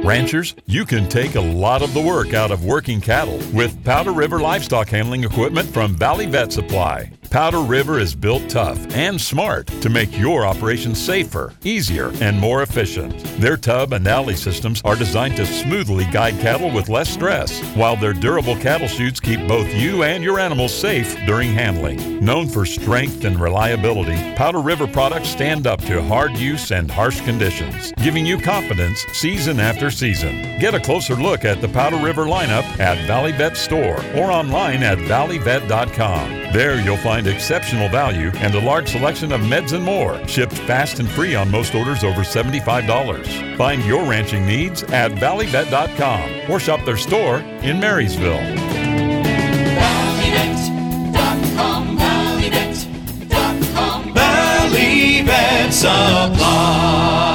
Ranchers, you can take a lot of the work out of working cattle with Powder River livestock handling equipment from Valley Vet Supply. Powder River is built tough and smart to make your operation safer, easier, and more efficient. Their tub and alley systems are designed to smoothly guide cattle with less stress, while their durable cattle chutes keep both you and your animals safe during handling. Known for strength and reliability, Powder River products stand up to hard use and harsh conditions, giving you confidence season after season. Get a closer look at the Powder River lineup at Valley Vet Store or online at valleyvet.com. There you'll find exceptional value and a large selection of meds and more, shipped fast and free on most orders over $75. Find your ranching needs at valleyvet.com or shop their store in Marysville. ValleyVet.com, ValleyVet.com, Valley Vet Supply.